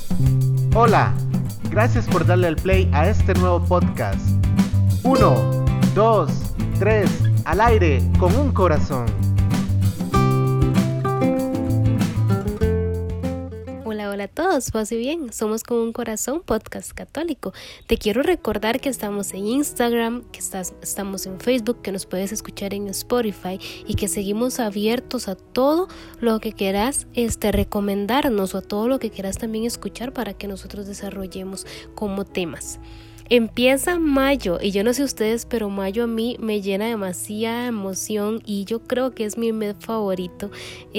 Hola, gracias por darle al play a este nuevo podcast. 1, 2, 3, al aire con un corazón. Hola a todos, paz y bien, somos Con un Corazón, podcast católico. Te quiero recordar que estamos en Instagram, que estamos en Facebook, que nos puedes escuchar en Spotify y que seguimos abiertos a todo lo que quieras recomendarnos o a todo lo que quieras también escuchar para que nosotros desarrollemos como temas. Empieza mayo y yo no sé ustedes, pero mayo a mí me llena demasiada emoción y yo creo que es mi mes favorito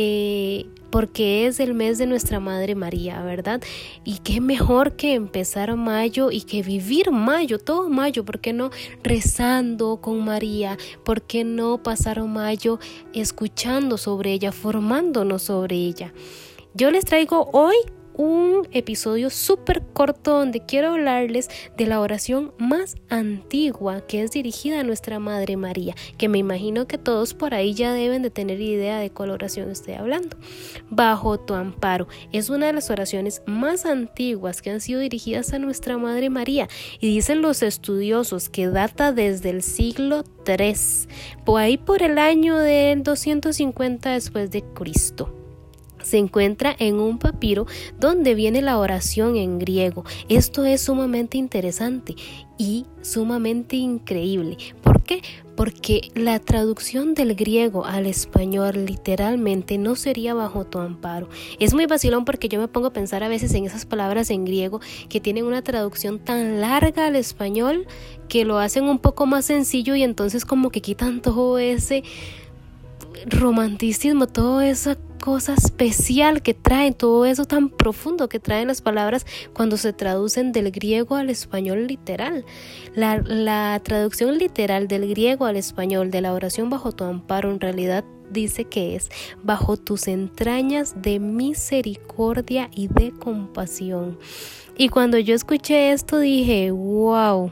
porque es el mes de nuestra Madre María, ¿verdad? Y qué mejor que empezar mayo y que vivir mayo, todo mayo, ¿por qué no rezando con María? ¿Por qué no pasar mayo escuchando sobre ella, formándonos sobre ella? Yo les traigo hoy un episodio súper corto donde quiero hablarles de la oración más antigua que es dirigida a nuestra Madre María, que me imagino que todos por ahí ya deben de tener idea de cuál oración estoy hablando. Bajo tu amparo es una de las oraciones más antiguas que han sido dirigidas a nuestra Madre María y dicen los estudiosos que data desde el siglo III, por ahí por el año del 250 después de Cristo. Se encuentra en un papiro donde viene la oración en griego. Esto es sumamente interesante y sumamente increíble. ¿Por qué? Porque la traducción del griego al español literalmente no sería bajo tu amparo. Es muy vacilón porque yo me pongo a pensar a veces en esas palabras en griego que tienen una traducción tan larga al español que lo hacen un poco más sencillo y entonces como que quitan todo ese romanticismo, toda esa cosa especial que traen, todo eso tan profundo que traen las palabras cuando se traducen del griego al español literal. La traducción literal del griego al español de la oración bajo tu amparo en realidad dice que es bajo tus entrañas de misericordia y de compasión. Y cuando yo escuché esto dije, wow,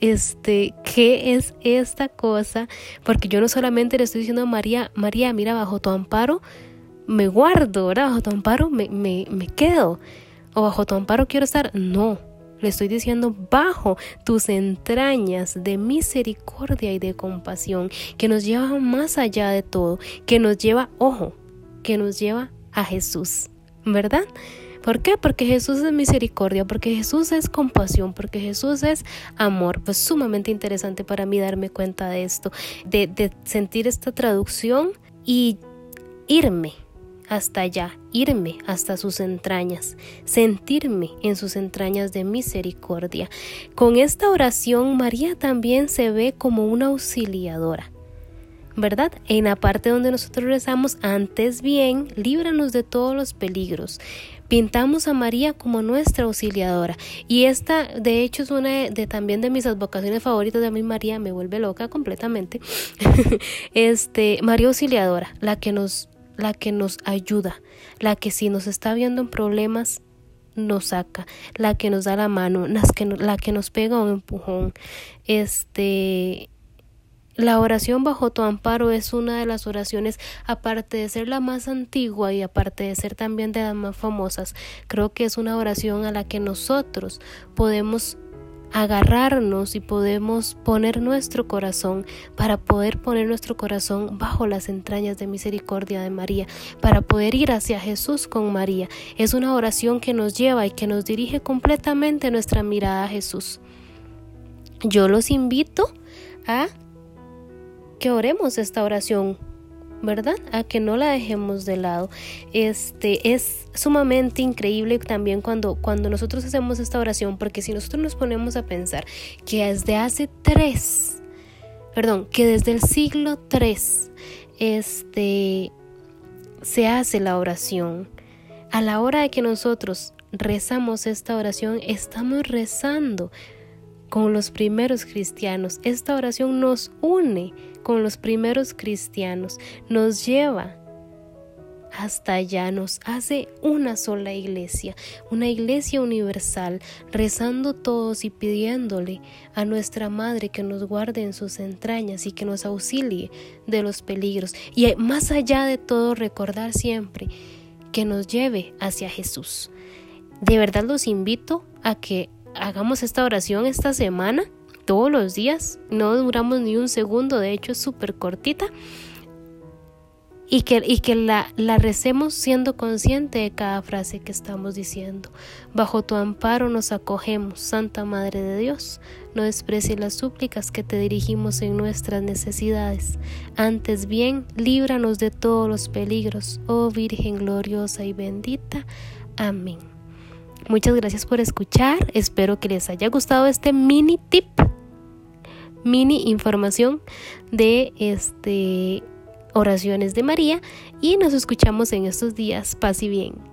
¿qué es esta cosa? Porque yo no solamente le estoy diciendo a María, mira, bajo tu amparo me guardo, ¿verdad? Bajo tu amparo me quedo, o bajo tu amparo quiero estar. No, le estoy diciendo bajo tus entrañas de misericordia y de compasión, que nos lleva más allá de todo, que nos lleva, que nos lleva a Jesús, ¿verdad? ¿Por qué? Porque Jesús es misericordia, porque Jesús es compasión, porque Jesús es amor. Pues sumamente interesante para mí darme cuenta de esto, de sentir esta traducción y irme hasta allá, irme hasta sus entrañas, sentirme en sus entrañas de misericordia. Con esta oración, María también se ve como una auxiliadora, ¿verdad? En la parte donde nosotros rezamos, antes bien, líbranos de todos los peligros. Pintamos a María como nuestra auxiliadora y esta de hecho es una también de mis advocaciones favoritas. De mí María me vuelve loca completamente. María auxiliadora, la que nos ayuda, la que si nos está viendo en problemas nos saca, la que nos da la mano, la que nos pega un empujón. La oración bajo tu amparo es una de las oraciones, aparte de ser la más antigua y aparte de ser también de las más famosas, creo que es una oración a la que nosotros podemos agarrarnos y podemos poner nuestro corazón, para poder poner nuestro corazón bajo las entrañas de misericordia de María, para poder ir hacia Jesús con María. Es una oración que nos lleva y que nos dirige completamente nuestra mirada a Jesús. Yo los invito a que oremos esta oración, ¿verdad? A que no la dejemos de lado. Es sumamente increíble también cuando nosotros hacemos esta oración, porque si nosotros nos ponemos a pensar que desde el siglo III se hace la oración. A la hora de que nosotros rezamos esta oración, estamos rezando con los primeros cristianos. Esta oración nos une con los primeros cristianos, nos lleva hasta allá, nos hace una sola iglesia, una iglesia universal, rezando todos y pidiéndole a nuestra Madre que nos guarde en sus entrañas y que nos auxilie de los peligros. Y más allá de todo, recordar siempre que nos lleve hacia Jesús. De verdad los invito a que hagamos esta oración esta semana, todos los días. No duramos ni un segundo, de hecho es súper cortita. Y que la recemos siendo consciente de cada frase que estamos diciendo. Bajo tu amparo nos acogemos, Santa Madre de Dios. No desprecies las súplicas que te dirigimos en nuestras necesidades. Antes bien, líbranos de todos los peligros, oh Virgen gloriosa y bendita. Amén. Muchas gracias por escuchar. Espero que les haya gustado este mini tip, mini información de oraciones de María, y nos escuchamos en estos días. Paz y bien.